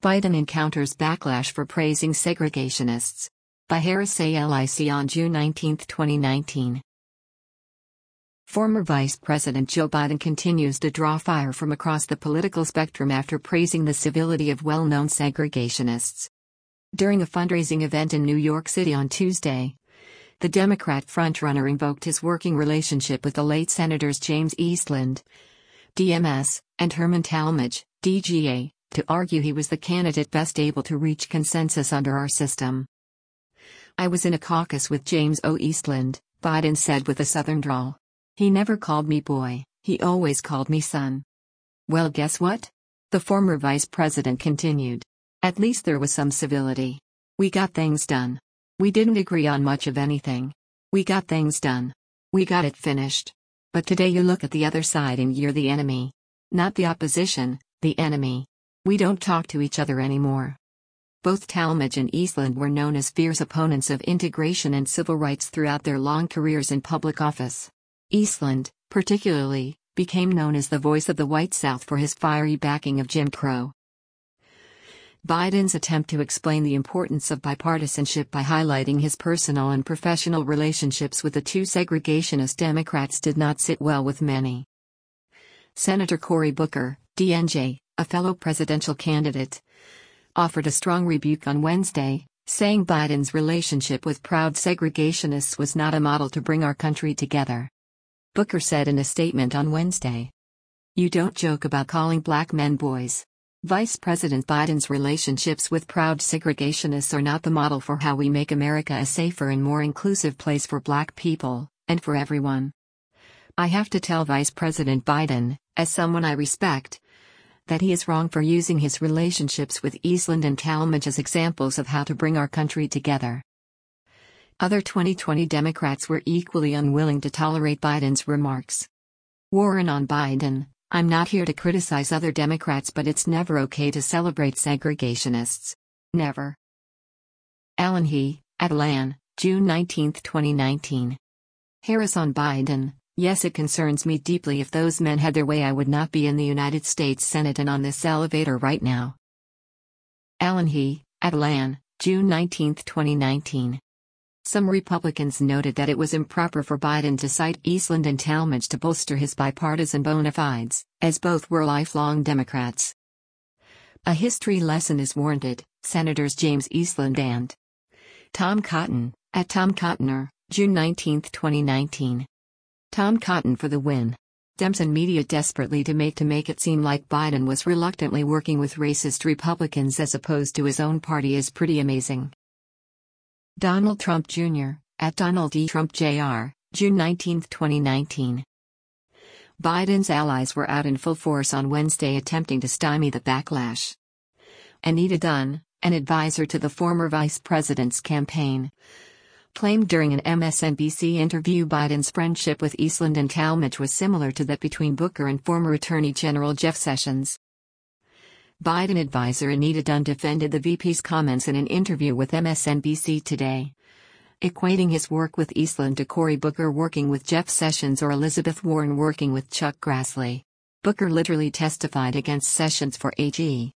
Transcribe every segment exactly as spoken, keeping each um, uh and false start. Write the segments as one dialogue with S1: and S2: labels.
S1: Biden encounters backlash for praising segregationists. By Harris Alic on June nineteenth, twenty nineteen. Former Vice President Joe Biden continues to draw fire from across the political spectrum after praising the civility of well-known segregationists. During a fundraising event in New York City on Tuesday, the Democrat frontrunner invoked his working relationship with the late Senators James Eastland, D M S, and Herman Talmadge, D G A, to argue he was the candidate best able to reach consensus under our system. "I was in a caucus with James O. Eastland," Biden said with a Southern drawl. "He never called me boy, he always called me son." Well, guess what? The former vice president continued. "At least there was some civility. We got things done. We didn't agree on much of anything. We got things done. We got it finished. But today you look at the other side and you're the enemy. Not the opposition, the enemy. We don't talk to each other anymore." Both Talmadge and Eastland were known as fierce opponents of integration and civil rights throughout their long careers in public office. Eastland, particularly, became known as the voice of the white South for his fiery backing of Jim Crow. Biden's attempt to explain the importance of bipartisanship by highlighting his personal and professional relationships with the two segregationist Democrats did not sit well with many. Senator Cory Booker, D N J, a fellow presidential candidate, offered a strong rebuke on Wednesday, saying Biden's relationship with proud segregationists was not a model to bring our country together. Booker said in a statement on Wednesday, "You don't joke about calling black men boys. Vice President Biden's relationships with proud segregationists are not the model for how we make America a safer and more inclusive place for black people, and for everyone. I have to tell Vice President Biden, as someone I respect, that he is wrong for using his relationships with Eastland and Talmadge as examples of how to bring our country together." Other twenty twenty Democrats were equally unwilling to tolerate Biden's remarks. Warren on Biden: "I'm not here to criticize other Democrats, but it's never okay to celebrate segregationists. Never." Alan He, at Alan, June nineteenth, twenty nineteen. Harris on Biden: "Yes, it concerns me deeply. If those men had their way, I would not be in the United States Senate and on this elevator right now." Alan He, at Alan, June nineteenth, twenty nineteen. Some Republicans noted that it was improper for Biden to cite Eastland and Talmadge to bolster his bipartisan bona fides, as both were lifelong Democrats. A history lesson is warranted, Senators James Eastland and Tom Cotton, at Tom Cottoner, June nineteenth, twenty nineteen. Tom Cotton for the win. Dems and media desperately to make to make it seem like Biden was reluctantly working with racist Republicans as opposed to his own party is pretty amazing. Donald Trump Junior, at Donald E. Trump Junior, June nineteenth, twenty nineteen. Biden's allies were out in full force on Wednesday attempting to stymie the backlash. Anita Dunn, an advisor to the former vice president's campaign, claimed during an M S N B C interview Biden's friendship with Eastland and Talmadge was similar to that between Booker and former Attorney General Jeff Sessions. Biden advisor Anita Dunn defended the V P's comments in an interview with M S N B C Today, equating his work with Eastland to Cory Booker working with Jeff Sessions or Elizabeth Warren working with Chuck Grassley. Booker literally testified against Sessions for A G.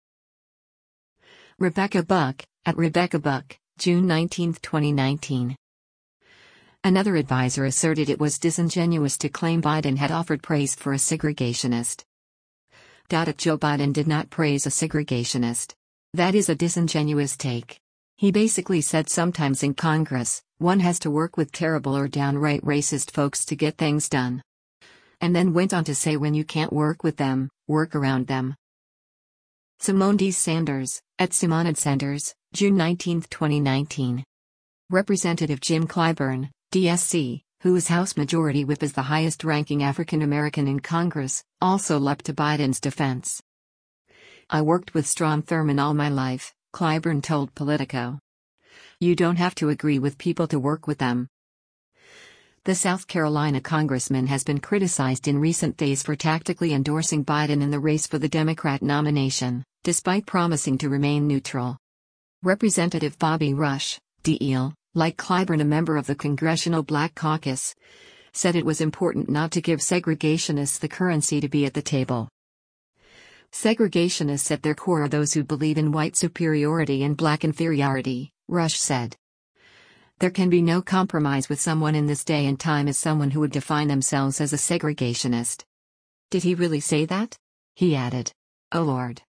S1: Rebecca Buck, at Rebecca Buck, June nineteenth, twenty nineteen. Another advisor asserted it was disingenuous to claim Biden had offered praise for a segregationist. Joe Biden did not praise a segregationist. That is a disingenuous take. He basically said sometimes in Congress, one has to work with terrible or downright racist folks to get things done. And then went on to say when you can't work with them, work around them. Simone D. Sanders, at Simone Sanders, June nineteenth, twenty nineteen. Representative Jim Clyburn, D S C, who is House Majority Whip as the highest-ranking African American in Congress, also leapt to Biden's defense. "I worked with Strom Thurmond all my life," Clyburn told Politico. "You don't have to agree with people to work with them." The South Carolina congressman has been criticized in recent days for tactically endorsing Biden in the race for the Democrat nomination, despite promising to remain neutral. Representative Bobby Rush, D L, like Clyburn, a member of the Congressional Black Caucus, said it was important not to give segregationists the currency to be at the table. Segregationists at their core are those who believe in white superiority and black inferiority, Rush said. There can be no compromise with someone in this day and time as someone who would define themselves as a segregationist. Did he really say that? He added. Oh Lord.